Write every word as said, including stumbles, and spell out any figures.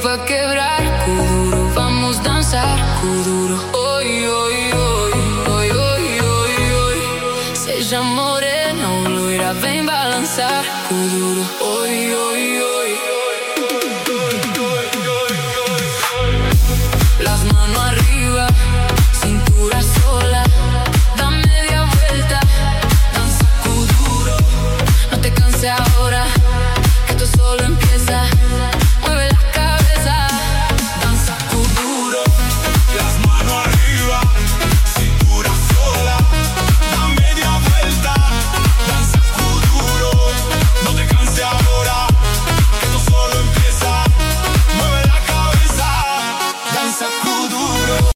va a quebrar. Kuduro, vamos a dançar. Kuduro, oi, oi, oi, oi, oi, oi, oi. Seja morena ou loira, vem balançar. Kuduro, oi, oi, oi.